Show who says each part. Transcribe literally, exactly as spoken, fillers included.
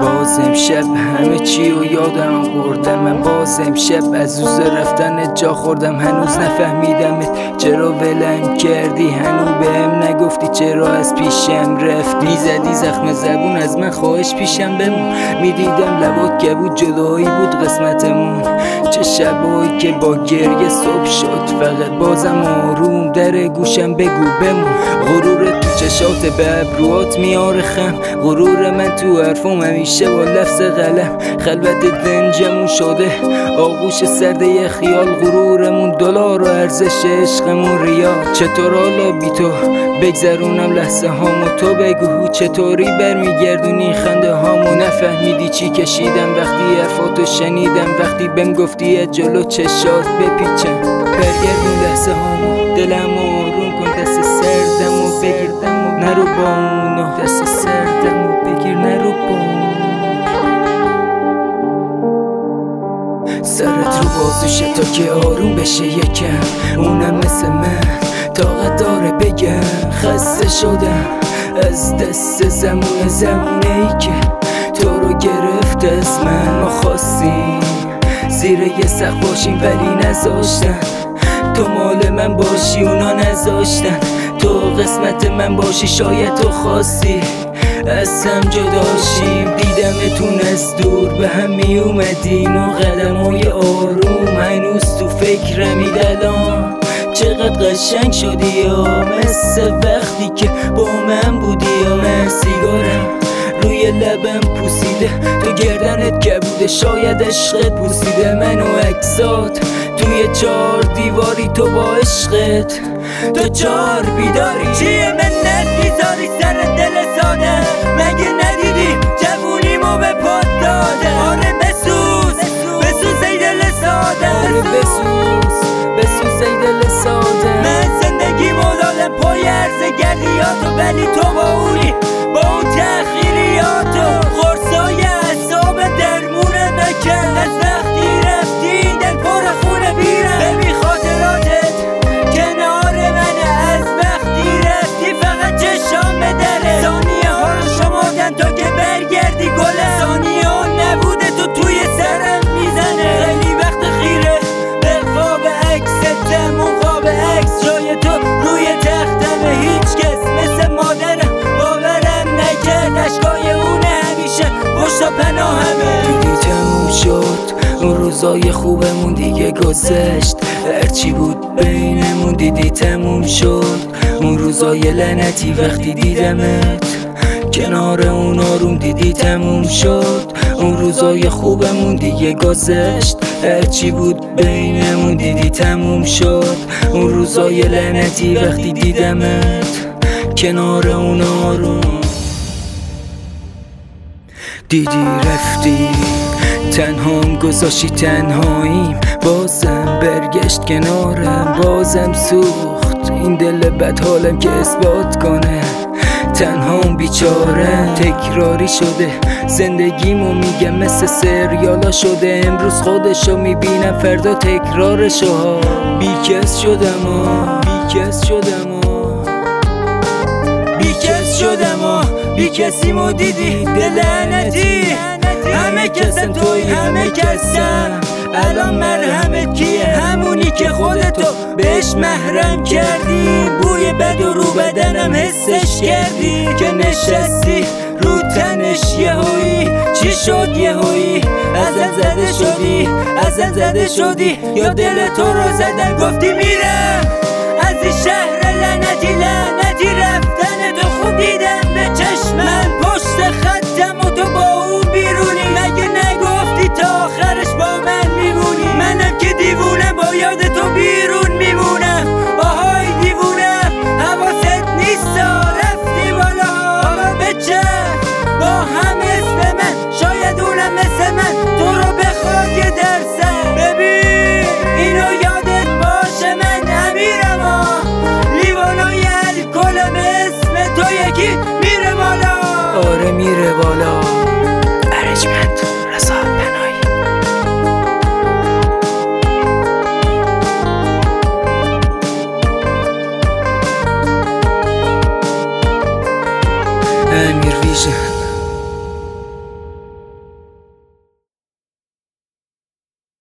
Speaker 1: باز امشب همه چی و یادم بردم. من باز امشب از روز رفتن جا خوردم. هنوز نفهمیدمت چرا ولم کردی، هنوز بهم نگفتی چرا از پیشم رفتی. زدی زخم زبون از من، خواهش پیشم بمون. میدیدم لبات کبود، جدایی بود قسمتمون. چه شبایی که با گریه صبح شد، فقط بازم آروم در گوشم بگو بمون. غرور تو چشات به ابروات میاره خم، غرور من تو حرفم همیشه با لفظ قلم. خلوت دنجمون شده آغوش سرده خیال، غرورمون دلار و ارزش عشقمون ریال. چطور حالا بی تو بگذرونم لحظه هامو، تو بگو چطوری برمیگردونی خنده هامو. نفهمیدی چی کشیدم وقتی حرفاتو شنیدم، وقتی بهم گفتی از جلو چشات بپیچم. برگردون لحظه هامو، دلم آروم کن، دست سردمو بگیر نرو با اونو، دست سردمو بگیر نرو با اونو. سرت رو بازوشه تا که آروم بشه یکم، اونم مثل من طاقت داره بگم. خسته شدم از دست زمونه زمونه ای که تو رو گرفت از من. ما خواستیم زیر یه سقف باشیم ولی نذاشتن، تو مال من باشی اونا نذاشتن. تو قسمت من باشی شاید تو خواستی از هم جداشیم. دیدمتون از دور به هم می اومدین و قدمای آروم هنوز تو فکرمی. الان چقدر قشنگ شدی یا مثل وقتی که با من بودی. یا من سیگارم روی لبم پوسیده، تو گردنت کبوده، شاید عشقت بوسیده منو عکسات توی چار دیواری. تو با عشقت تو چار بیداری، چیه منت میذاری سر دل ساده؟ مگه ندیدی جوونیمو به پات داده؟ آره بسوز بسوز ای دل ساده، آره بسوز بسوز ای دل ساده. من زندگیمو دادم پای عرض گردیاتو، ولی تو با اونی با اون تأخیریاتو. خورسای اعصاب درمونه نکرد از وقتی رفتی، دل پر خونه بیرم. ببین خاطراتت کنار منه از وقتی رفتی، فقط چشام به دره. ثانیه ها رو شمردن تا که برگردی گله، ثانیه ها نبوده تو توی سرم میزنه. خیلی وقت خیره به خواب عکستم، اون خواب عکس جای تو روی تختمه. هیچ کس مثل مادرم باورم نکرد، اشکای اونه همیشه پشت و پناهمه. دیدی تموم شد اون روزای خوبمون دیگه گذشت، هرچی بود بینمون دیدی تموم شد. اون روزای لعنتی وقتی دیدمت کنار اون آروم دیدی تموم شد. اون روزای خوبمون دیگه گذشت، هرچی بود بینمون دیدی تموم شد. اون روزای لعنتی وقتی دیدمت کنار اون آروم دیدی رفتی. تنهام گذاشتی تنهاییم، بازم برگشت کنارم، بازم سوخت این دل بد حالم که اثبات کنه تنهام بیچاره. تکراری شده زندگیمو میگم مثل سریالا شده، امروز خودشو میبینم فردا تکرارشو ها. بیکس شدم ها بیکس شدم ها بیکس شدم ها بی کسیمو دیدی دل لعنتی. همه کسم توی همه کسم، الان مرهمت کیه؟ همونی که خودتو بهش محرم کردی. بوی بد و رو بدنم حسش کردی که نشستی رو تنش یهویی. چی شد یهویی؟ ازم زده شدی ازم زده شدی یا دل تو رو زدن گفتی میرم از این شهر لعنتی. لعنتی رفتن تو خوب دیدم به چشمم، پشت خطم و تو با اون بیرونی. مگه نگفتی تا آخرش با من میمونی؟ منم که دیوونم با یاد تو بیرون میمونم. آهای دیوونم حواست نیستا، رفتی بالا حالا بچه با هم اسم من. شاید اونم مثل من تو رو بخواد یه درسم. ببین اینو یادت باشه من امیرم ها، لیوانای الکلم اسم تو یکی میره بالا. آره میره بالا. ارجمند رضا بنایی. امیر ویژن